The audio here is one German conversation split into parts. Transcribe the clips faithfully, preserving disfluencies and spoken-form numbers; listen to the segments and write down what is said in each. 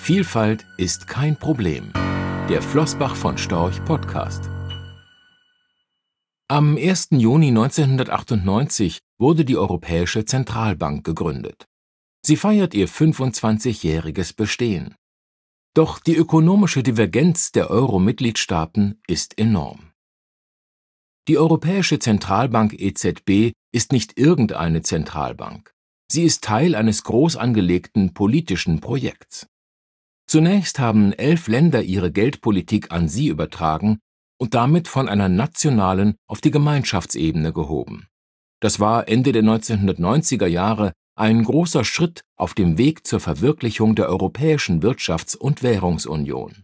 Vielfalt ist kein Problem. Der Flossbach von Storch Podcast. Am ersten Juni neunzehnhundertachtundneunzig wurde die Europäische Zentralbank gegründet. Sie feiert ihr fünfundzwanzigjähriges Bestehen. Doch die ökonomische Divergenz der Euro-Mitgliedstaaten ist enorm. Die Europäische Zentralbank E Z B ist nicht irgendeine Zentralbank. Sie ist Teil eines groß angelegten politischen Projekts. Zunächst haben elf Länder ihre Geldpolitik an sie übertragen und damit von einer nationalen auf die Gemeinschaftsebene gehoben. Das war Ende der neunzehnhundertneunziger Jahre ein großer Schritt auf dem Weg zur Verwirklichung der Europäischen Wirtschafts- und Währungsunion.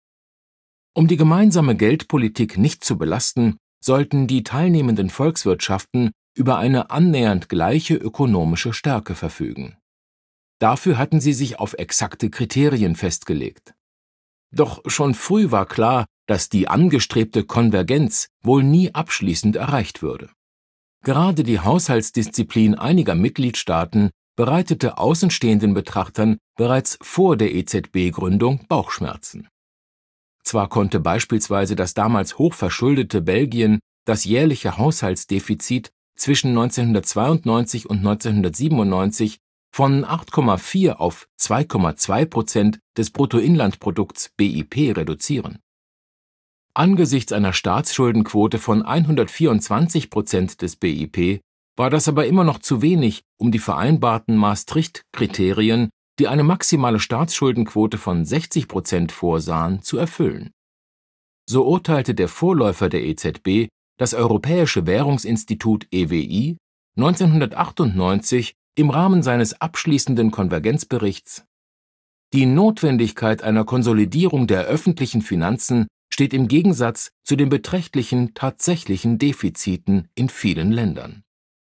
Um die gemeinsame Geldpolitik nicht zu belasten, sollten die teilnehmenden Volkswirtschaften über eine annähernd gleiche ökonomische Stärke verfügen. Dafür hatten sie sich auf exakte Kriterien festgelegt. Doch schon früh war klar, dass die angestrebte Konvergenz wohl nie abschließend erreicht würde. Gerade die Haushaltsdisziplin einiger Mitgliedstaaten bereitete außenstehenden Betrachtern bereits vor der E Z B-Gründung Bauchschmerzen. Zwar konnte beispielsweise das damals hochverschuldete Belgien das jährliche Haushaltsdefizit zwischen neunzehnhundertzweiundneunzig und neunzehnhundertsiebenundneunzig von acht Komma vier auf zwei Komma zwei Prozent des Bruttoinlandprodukts B I P reduzieren. Angesichts einer Staatsschuldenquote von hundertvierundzwanzig Prozent des B I P war das aber immer noch zu wenig, um die vereinbarten Maastricht-Kriterien, die eine maximale Staatsschuldenquote von sechzig Prozent vorsahen, zu erfüllen. So urteilte der Vorläufer der E Z B, das Europäische Währungsinstitut E W I, neunzehnhundertachtundneunzig im Rahmen seines abschließenden Konvergenzberichts: Die Notwendigkeit einer Konsolidierung der öffentlichen Finanzen steht im Gegensatz zu den beträchtlichen tatsächlichen Defiziten in vielen Ländern.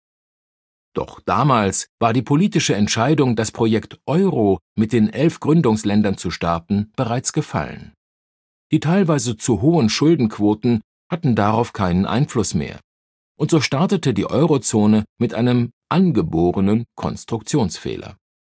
Doch damals war die politische Entscheidung, das Projekt Euro mit den elf Gründungsländern zu starten, bereits gefallen. Die teilweise zu hohen Schuldenquoten hatten darauf keinen Einfluss mehr. Und so startete die Eurozone mit einem angeborenen Konstruktionsfehler.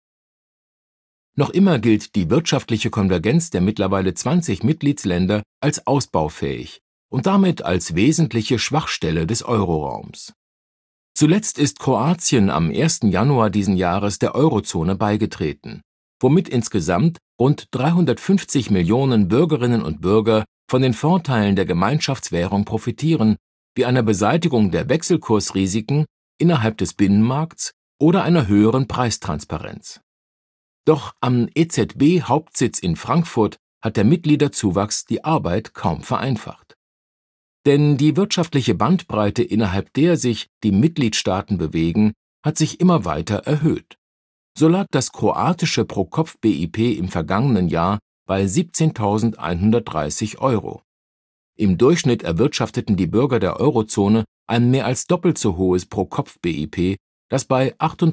Noch immer gilt die wirtschaftliche Konvergenz der mittlerweile zwanzig Mitgliedsländer als ausbaufähig und damit als wesentliche Schwachstelle des Euroraums. Zuletzt ist Kroatien am ersten Januar diesen Jahres der Eurozone beigetreten, womit insgesamt rund dreihundertfünfzig Millionen Bürgerinnen und Bürger von den Vorteilen der Gemeinschaftswährung profitieren, wie einer Beseitigung der Wechselkursrisiken innerhalb des Binnenmarkts oder einer höheren Preistransparenz. Doch am E Z B-Hauptsitz in Frankfurt hat der Mitgliederzuwachs die Arbeit kaum vereinfacht. Denn die wirtschaftliche Bandbreite, innerhalb der sich die Mitgliedstaaten bewegen, hat sich immer weiter erhöht. So lag das kroatische Pro-Kopf-B I P im vergangenen Jahr bei siebzehntausendeinhundertdreißig Euro. Im Durchschnitt erwirtschafteten die Bürger der Eurozone ein mehr als doppelt so hohes Pro-Kopf-B I P, das bei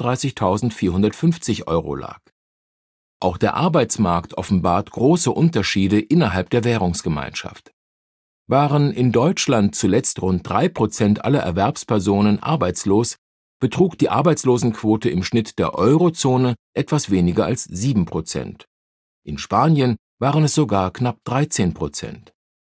achtunddreißigtausendvierhundertfünfzig Euro lag. Auch der Arbeitsmarkt offenbart große Unterschiede innerhalb der Währungsgemeinschaft. Waren in Deutschland zuletzt rund drei Prozent aller Erwerbspersonen arbeitslos, betrug die Arbeitslosenquote im Schnitt der Eurozone etwas weniger als sieben Prozent. In Spanien waren es sogar knapp dreizehn Prozent.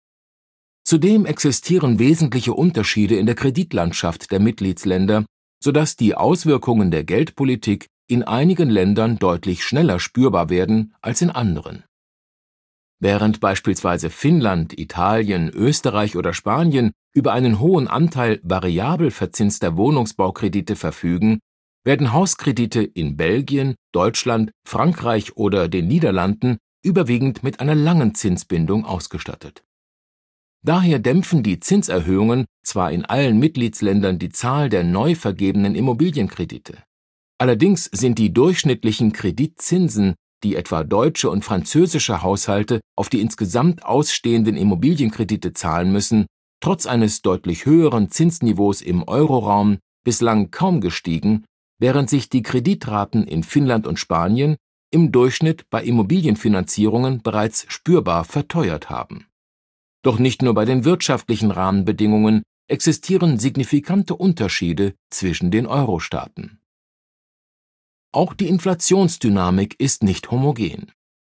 Zudem existieren wesentliche Unterschiede in der Kreditlandschaft der Mitgliedsländer, sodass die Auswirkungen der Geldpolitik in einigen Ländern deutlich schneller spürbar werden als in anderen. Während beispielsweise Finnland, Italien, Österreich oder Spanien über einen hohen Anteil variabel verzinster Wohnungsbaukredite verfügen, werden Hauskredite in Belgien, Deutschland, Frankreich oder den Niederlanden überwiegend mit einer langen Zinsbindung ausgestattet. Daher dämpfen die Zinserhöhungen zwar in allen Mitgliedsländern die Zahl der neu vergebenen Immobilienkredite. Allerdings sind die durchschnittlichen Kreditzinsen, die etwa deutsche und französische Haushalte auf die insgesamt ausstehenden Immobilienkredite zahlen müssen, trotz eines deutlich höheren Zinsniveaus im Euroraum bislang kaum gestiegen, während sich die Kreditraten in Finnland und Spanien im Durchschnitt bei Immobilienfinanzierungen bereits spürbar verteuert haben. Doch nicht nur bei den wirtschaftlichen Rahmenbedingungen existieren signifikante Unterschiede zwischen den Euro-Staaten. Auch die Inflationsdynamik ist nicht homogen.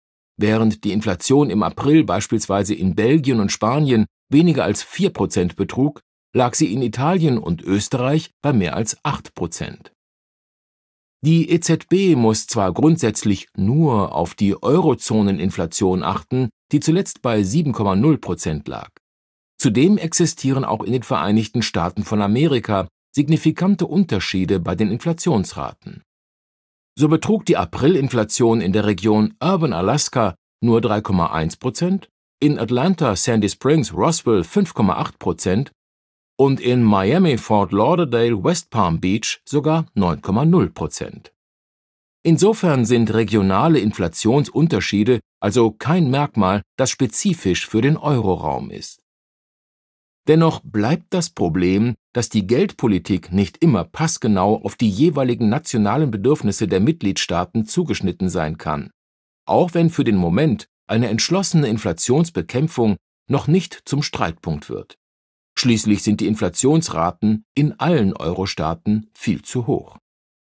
Während die Inflation im April beispielsweise in Belgien und Spanien weniger als vier Prozent betrug, lag sie in Italien und Österreich bei mehr als acht Prozent. Die E Z B muss zwar grundsätzlich nur auf die Eurozoneninflation achten, die zuletzt bei sieben Komma null Prozent lag. Zudem existieren auch in den Vereinigten Staaten von Amerika signifikante Unterschiede bei den Inflationsraten. So betrug die Aprilinflation in der Region Urban Alaska nur drei Komma eins Prozent, in Atlanta, Sandy Springs, Roswell fünf Komma acht Prozent und in Miami, Fort Lauderdale, West Palm Beach sogar neun Komma null Prozent. Insofern sind regionale Inflationsunterschiede also kein Merkmal, das spezifisch für den Euroraum ist. Dennoch bleibt das Problem, dass die Geldpolitik nicht immer passgenau auf die jeweiligen nationalen Bedürfnisse der Mitgliedstaaten zugeschnitten sein kann, auch wenn für den Moment eine entschlossene Inflationsbekämpfung noch nicht zum Streitpunkt wird. Schließlich sind die Inflationsraten in allen Euro-Staaten viel zu hoch.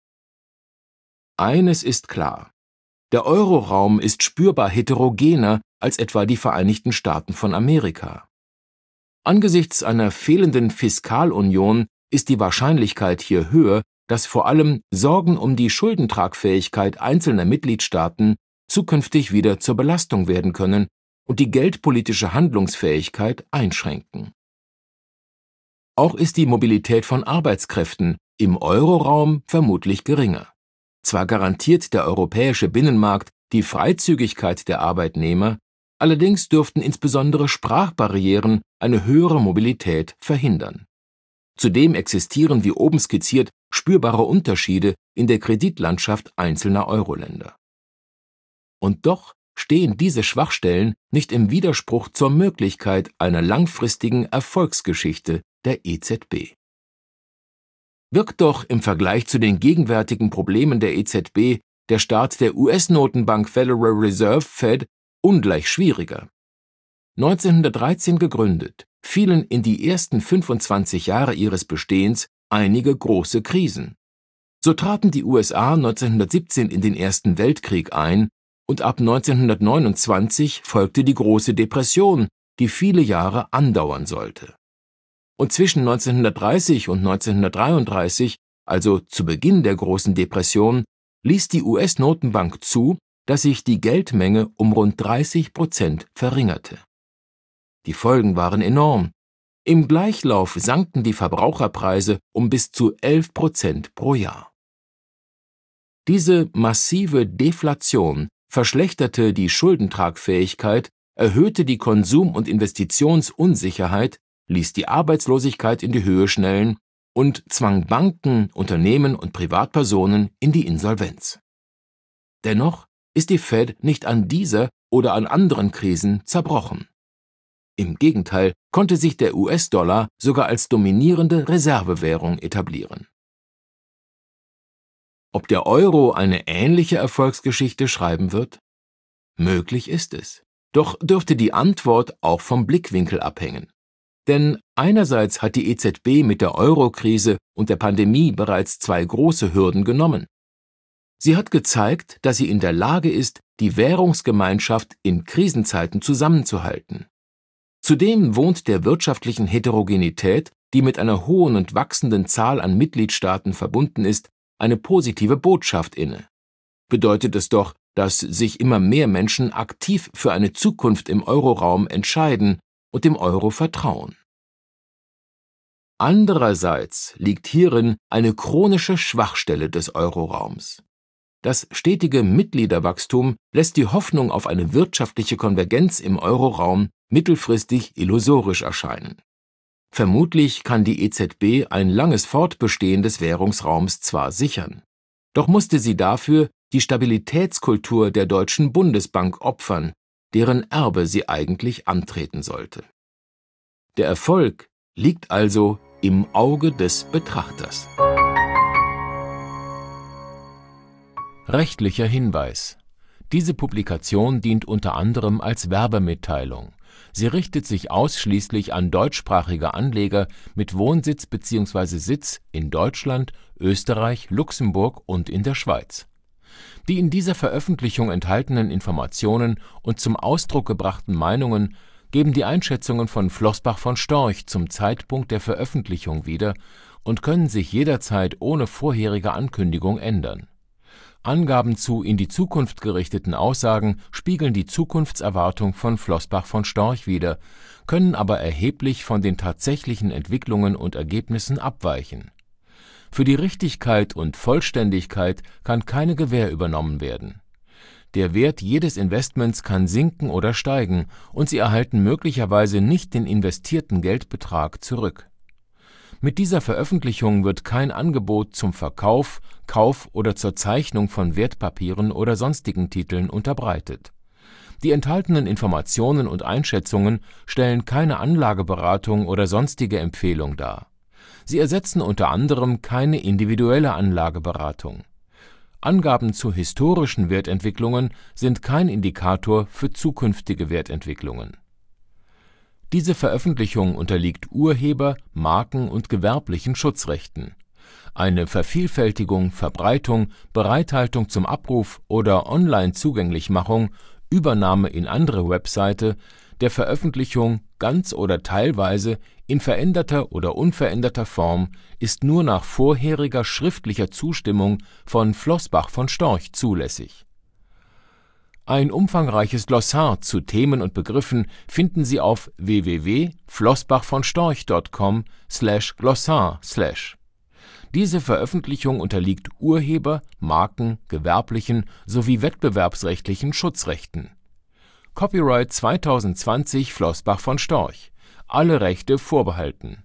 Eines ist klar: Der Euroraum ist spürbar heterogener als etwa die Vereinigten Staaten von Amerika. Angesichts einer fehlenden Fiskalunion ist die Wahrscheinlichkeit hier höher, dass vor allem Sorgen um die Schuldentragfähigkeit einzelner Mitgliedstaaten zukünftig wieder zur Belastung werden können und die geldpolitische Handlungsfähigkeit einschränken. Auch ist die Mobilität von Arbeitskräften im Euroraum vermutlich geringer. Zwar garantiert der europäische Binnenmarkt die Freizügigkeit der Arbeitnehmer, allerdings dürften insbesondere Sprachbarrieren eine höhere Mobilität verhindern. Zudem existieren wie oben skizziert spürbare Unterschiede in der Kreditlandschaft einzelner Euro-Länder. Und doch stehen diese Schwachstellen nicht im Widerspruch zur Möglichkeit einer langfristigen Erfolgsgeschichte der E Z B. Wirkt doch im Vergleich zu den gegenwärtigen Problemen der E Z B der Start der U S-Notenbank Federal Reserve Fed ungleich schwieriger. neunzehnhundertdreizehn gegründet, fielen in die ersten fünfundzwanzig Jahre ihres Bestehens einige große Krisen. So traten die U S A neunzehnhundertsiebzehn in den Ersten Weltkrieg ein und ab neunzehnhundertneunundzwanzig folgte die Große Depression, die viele Jahre andauern sollte. Und zwischen neunzehnhundertdreißig und neunzehnhundertdreiunddreißig, also zu Beginn der Großen Depression, ließ die U S-Notenbank zu, dass sich die Geldmenge um rund dreißig Prozent verringerte. Die Folgen waren enorm. Im Gleichlauf sanken die Verbraucherpreise um bis zu elf Prozent pro Jahr. Diese massive Deflation verschlechterte die Schuldentragfähigkeit, erhöhte die Konsum- und Investitionsunsicherheit, ließ die Arbeitslosigkeit in die Höhe schnellen und zwang Banken, Unternehmen und Privatpersonen in die Insolvenz. Dennoch ist die Fed nicht an dieser oder an anderen Krisen zerbrochen. Im Gegenteil konnte sich der U S-Dollar sogar als dominierende Reservewährung etablieren. Ob der Euro eine ähnliche Erfolgsgeschichte schreiben wird? Möglich ist es. Doch dürfte die Antwort auch vom Blickwinkel abhängen. Denn einerseits hat die E Z B mit der Euro-Krise und der Pandemie bereits zwei große Hürden genommen. Sie hat gezeigt, dass sie in der Lage ist, die Währungsgemeinschaft in Krisenzeiten zusammenzuhalten. Zudem wohnt der wirtschaftlichen Heterogenität, die mit einer hohen und wachsenden Zahl an Mitgliedstaaten verbunden ist, eine positive Botschaft inne. Bedeutet es doch, dass sich immer mehr Menschen aktiv für eine Zukunft im Euroraum entscheiden und dem Euro vertrauen. Andererseits liegt hierin eine chronische Schwachstelle des Euroraums. Das stetige Mitgliederwachstum lässt die Hoffnung auf eine wirtschaftliche Konvergenz im Euroraum mittelfristig illusorisch erscheinen. Vermutlich kann die E Z B ein langes Fortbestehen des Währungsraums zwar sichern, doch musste sie dafür die Stabilitätskultur der Deutschen Bundesbank opfern, deren Erbe sie eigentlich antreten sollte. Der Erfolg liegt also im Auge des Betrachters. Rechtlicher Hinweis: Diese Publikation dient unter anderem als Werbemitteilung. Sie richtet sich ausschließlich an deutschsprachige Anleger mit Wohnsitz bzw. Sitz in Deutschland, Österreich, Luxemburg und in der Schweiz. Die in dieser Veröffentlichung enthaltenen Informationen und zum Ausdruck gebrachten Meinungen geben die Einschätzungen von Floßbach von Storch zum Zeitpunkt der Veröffentlichung wieder und können sich jederzeit ohne vorherige Ankündigung ändern. Angaben zu in die Zukunft gerichteten Aussagen spiegeln die Zukunftserwartung von Floßbach von Storch wider, können aber erheblich von den tatsächlichen Entwicklungen und Ergebnissen abweichen. Für die Richtigkeit und Vollständigkeit kann keine Gewähr übernommen werden. Der Wert jedes Investments kann sinken oder steigen, und Sie erhalten möglicherweise nicht den investierten Geldbetrag zurück. Mit dieser Veröffentlichung wird kein Angebot zum Verkauf, Kauf oder zur Zeichnung von Wertpapieren oder sonstigen Titeln unterbreitet. Die enthaltenen Informationen und Einschätzungen stellen keine Anlageberatung oder sonstige Empfehlung dar. Sie ersetzen unter anderem keine individuelle Anlageberatung. Angaben zu historischen Wertentwicklungen sind kein Indikator für zukünftige Wertentwicklungen. Diese Veröffentlichung unterliegt Urheber-, Marken- und gewerblichen Schutzrechten. Eine Vervielfältigung, Verbreitung, Bereithaltung zum Abruf oder Online-Zugänglichmachung, Übernahme in andere Webseite der Veröffentlichung ganz oder teilweise in veränderter oder unveränderter Form ist nur nach vorheriger schriftlicher Zustimmung von Floßbach von Storch zulässig. Ein umfangreiches Glossar zu Themen und Begriffen finden Sie auf w w w punkt floßbachvonstorch punkt com slash glossar slash. Diese Veröffentlichung unterliegt Urheber-, Marken-, gewerblichen sowie wettbewerbsrechtlichen Schutzrechten. Copyright zweitausendzwanzig Floßbach von Storch. Alle Rechte vorbehalten